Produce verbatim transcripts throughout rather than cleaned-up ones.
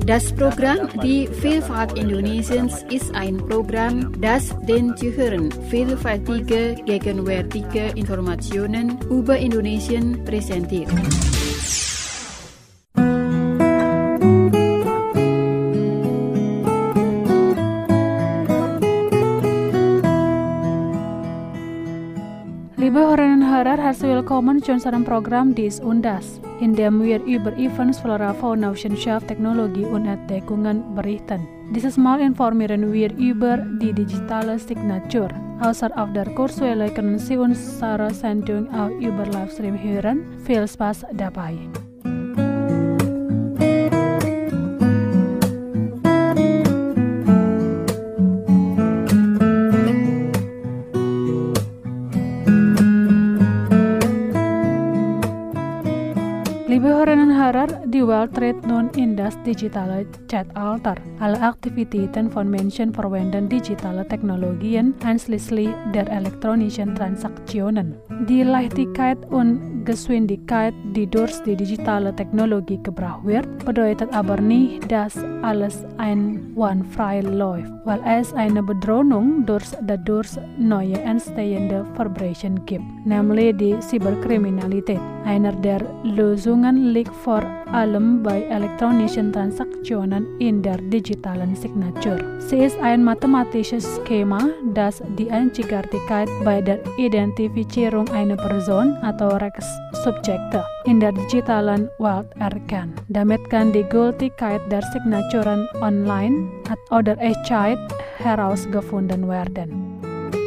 Das Programm Die Vielfalt Indonesiens ist ein Programm, das den Zuhörern vielfältige, gegenwärtige Informationen über Indonesien präsentiert. Liebe Hörerinnen und Hörer, herzlich willkommen zu unserem Programm Dies und Das, in dem wir über Events, Flora, Fauna, Wissenschaft, Technologie und Entdeckungen berichten. Dieses Mal informieren wir über die digitale Signatur. Außer auf der Kurzwelle können Sie unsere Sendung auch über Livestream hören. Viel Spaß dabei! Liebe Hörerinnen und Hörer, die World Trade nun in das digitale Zeitalter. Alle Aktivitäten von Menschen verwenden digitale Technologien, einschließlich der elektronischen Transaktionen. Die Leichtigkeit und Geschwindigkeit, die durch die digitale Technologie gebracht wird, bedeutet aber nicht, dass alles einwandfrei läuft, weil es eine Bedrohung durch dadurch neue entstehende Verbrechen gibt, nämlich die Cyberkriminalität. Einer der Lösungen liegt vor allem bei elektronischen Transaktionen in der digitalen Signatur. Sie ist ein mathematisches Schema, das die Einzigartigkeit bei der Identifizierung einer Person atau Rechtssubjekte in der digitalen Welt erkennt. Damit kann die Gültigkeit der Signaturen online oder echtzeit herausgefunden werden.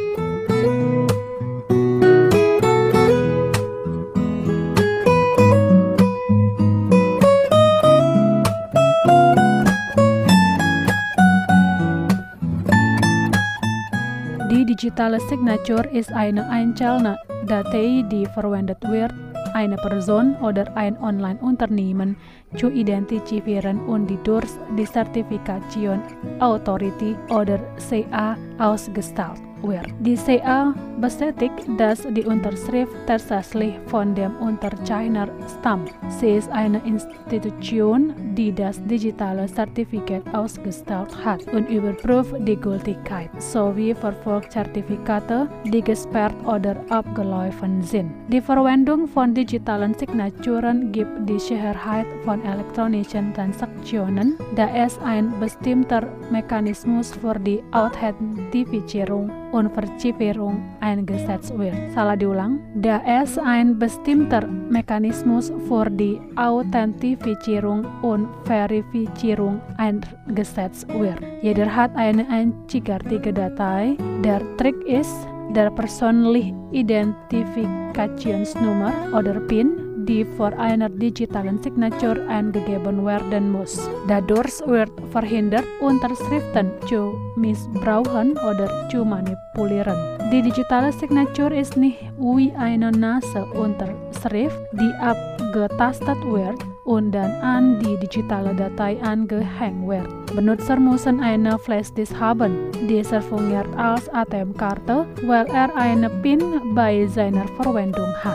Die digitale Signatur ist eine einzelne Datei, die verwendet wird, eine Person oder ein Online-Unternehmen zu identifizieren und die durch die Zertifikation Authority oder C A ausgestellt wird. Die C A bestätigt, dass die Unterschrift tatsächlich von dem Unterzeichner stammt. Sie ist eine Institution, die das digitale Zertifikat ausgestellt hat und überprüft die Gültigkeit, sowie verfolgt Zertifikate, die gesperrt oder abgelaufen sind. Die Verwendung von digitalen Signaturen gibt die Sicherheit von elektronischen Transaktionen, da es ein bestimmter Mechanismus für die Authentifizierung und Verziffierung eingesetzt wird. Salah diulang, da es ein bestimmter Mechanismus für die Authentifizierung und Verifizierung eingesetzt wird. Jeder hat eine einzigartige Datei. Der Trick ist, der persönliche Identifikationsnummer oder P I N, die vor einer digitalen Signatur eingegeben werden muss. Dadurch wird verhindert, Unterschriften zu missbrauchen oder zu manipulieren. Die digitale Signatur ist nicht wie eine nasse Unterschrift, die abgetastet wird und dann an die digitale Datei angehängt wird. Benutzer müssen eine Flashdisk haben. Dieser fungiert als A T M-Karte, weil er eine P I N bei seiner Verwendung hat.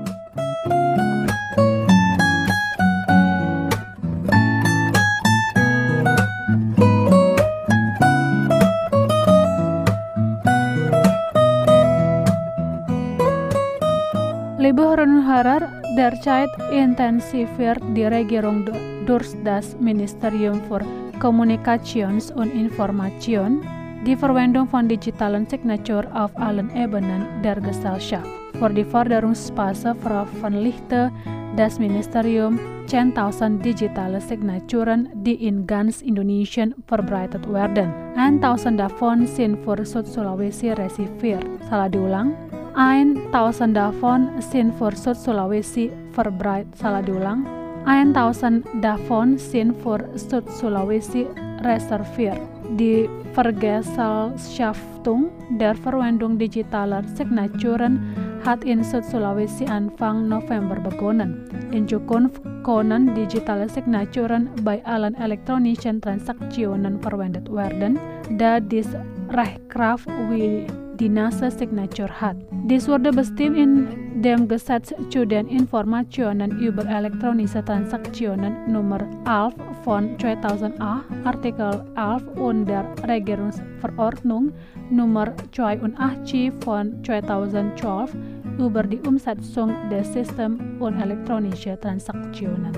Liebe Hörerinnen und Hörer, derzeit intensiviert die Regierung durch das Ministerium für Kommunikations- und Information die Verwendung von digitalen Signatur auf allen Ebenen der Gesellschaft. Für die Förderungsphase veröffentlichte das Ministerium zehntausend digitale Signaturen, die in ganz Indonesien verbreitet werden. tausend davon sind für Süd-Sulawesi reserviert. Salah diulang. tausend davon sind für Süd-Sulawesi verbreitet. Salah diulang. tausend davon sind für Süd-Sulawesi reserviert. Die Vergesellschaftung der Verwendung digitaler Signaturen hat in Süd-Sulawesi Anfang November begonnen. In Zukunft können digitale Signaturen bei allen elektronischen Transaktionen verwendet werden, da dies Rechtskraft wie die NASA Signature hat. Dies wurde bestimmt in Dem Gesetz zu den Informationen über elektronische Transaktionen Nummer elf von zweitausendacht, Artikel elf und der Regierungsverordnung Nummer zweiundachtzig von zweitausendzwölf über die Umsetzung des Systems und elektronische Transaktionen.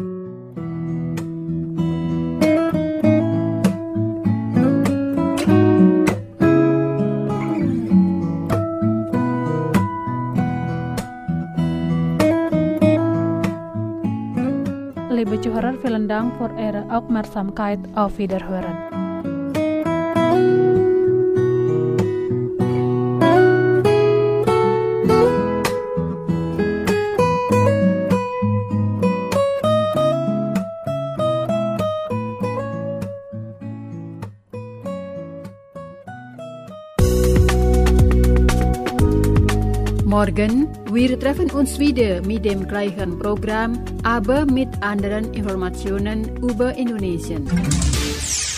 Liebe Zuhörer, vielen Dank für Ihre Aufmerksamkeit. Auf Wiederhören. Morgen, wir treffen uns wieder mit dem gleichen Programm, aber mit anderen Informationen über Indonesien.